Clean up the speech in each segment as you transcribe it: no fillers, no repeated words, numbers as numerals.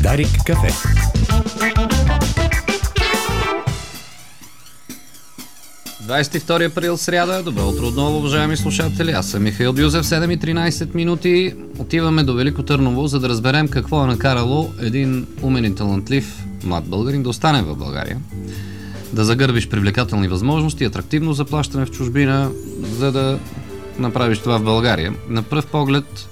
Дарик кафе. ...22 април, сряда. Добро утро отново, уважаеми слушатели. Аз съм Михаил Бюзев, 7:13 минути. Отиваме до Велико Търново, за да разберем какво е накарало един умен и талантлив млад българин да остане в България. Да загърбиш привлекателни възможности, атрактивно заплащане в чужбина, за да направиш това в България. На пръв поглед,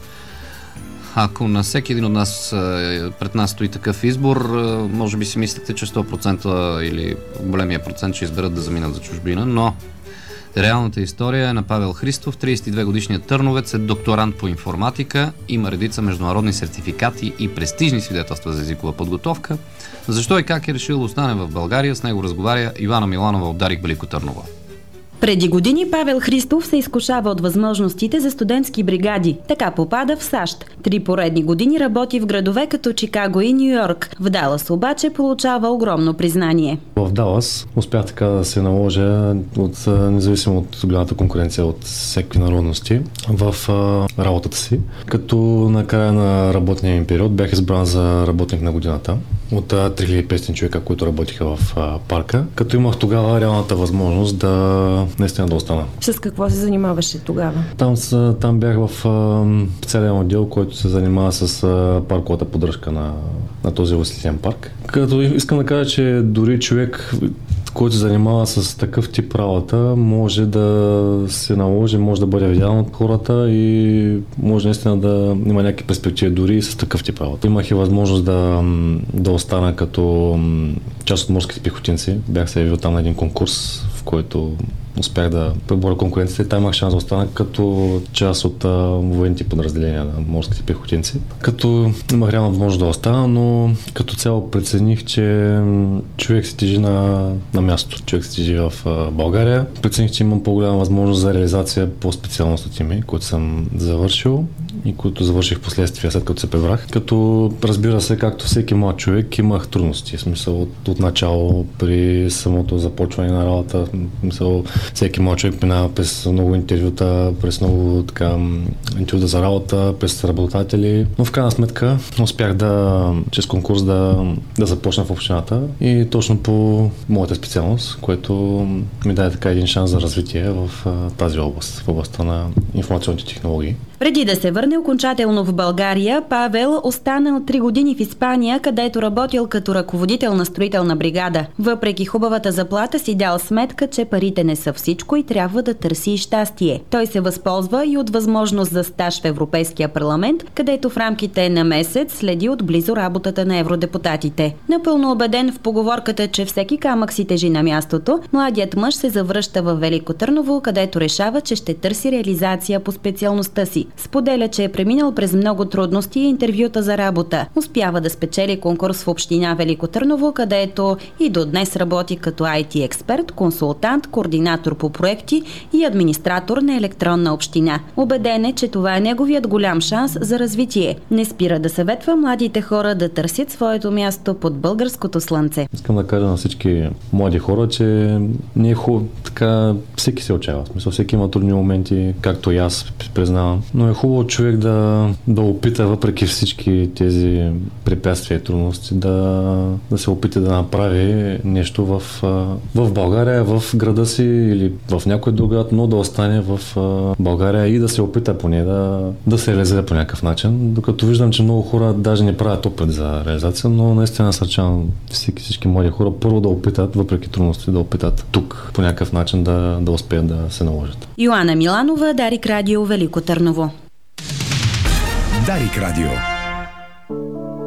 ако на всеки един от нас пред нас стои такъв избор, може би си мислите, че 100% или големия процент ще изберат да заминат за чужбина, но реалната история е на Павел Христов. 32 годишният търновец е докторант по информатика, има редица международни сертификати и престижни свидетелства за езикова подготовка. Защо и как е решил да остане в България, с него разговаря Йоана Миланова от Дарик Велико Търново. Преди години Павел Христов се изкушава от възможностите за студентски бригади. Така попада в САЩ. 3 поредни години работи в градове като Чикаго и Ню-Йорк. В Далас обаче получава огромно признание. В Далас успях така да се наложа, независимо от голямата конкуренция от всеки народности, в работата си. Като на края на работния ми период бях избран за работник на годината от 3500 човека, които работиха в парка. Като имах тогава реалната възможност да наистина да остана. С какво се занимаваше тогава? Там бях в специален отдел, който се занимава с парковата поддръжка на този възлитен парк. Като искам да кажа, че дори човек, който се занимава с такъв тип работа, може да се наложи, може да бъде видян от хората и може наистина да има някакви перспективи дори и с такъв тип работа. Имах и възможност да остана като част от морските пехотинци. Бях се явил там на един конкурс, в който успях да преборя конкуренцията и там имах шанс да остана като част от военните подразделения на морските пехотинци. Като имах реална възможност да остана, но като цяло прецених, че човек се тежи на място. Човек се тежи в България. Прецених, че имам по-голяма възможност за реализация по специалностите ми, които съм завършил и които завърших в последствие, след като се прибрах. Като, разбира се, както всеки млад човек, имах трудности. В смисъл от начало при самото започване на работа. Всеки млад човек минава през много интервюта, през много интервюта за работа, през работодатели. Но в крайна сметка успях чрез конкурс да започна в общината и точно по моята специалност, което ми даде така един шанс за развитие в тази област, в областта на информационните технологии. Преди да се върне окончателно в България, Павел останал 3 години в Испания, където работил като ръководител на строителна бригада. Въпреки хубавата заплата си дал сметка, че парите не са всичко и трябва да търси щастие. Той се възползва и от възможност за стаж в Европейския парламент, където в рамките на месец следи отблизо работата на евродепутатите. Напълно убеден в поговорката, че всеки камък си тежи на мястото, младият мъж се завръща в Велико Търново, където решава, че ще търси реализация по специалността си. Споделя, че е преминал през много трудности и интервюта за работа. Успява да спечели конкурс в община Велико Търново, където и до днес работи като IT експерт, консултант, координатор по проекти и администратор на електронна община. Убеден е, че това е неговият голям шанс за развитие. Не спира да съветва младите хора да търсят своето място под българското слънце. Искам да кажа на всички млади хора, че не е хубаво така, всеки се отчаява. Всеки има трудни моменти, както и аз признавам. Но е хубаво човек да опита, въпреки всички тези препятствия и трудности, да се опита да направи нещо в България, в града си или в някой друг град, но да остане в България и да се опита поне да се реализира по някакъв начин. Докато виждам, че много хора даже не правят опит за реализация, но наистина насърчавам всички млади хора първо да опитат, въпреки трудности, да опитат тук по някакъв начин да успеят да се наложат. Йоана Миланова, Дарик Радио, Велико Търново. Дарик Радио.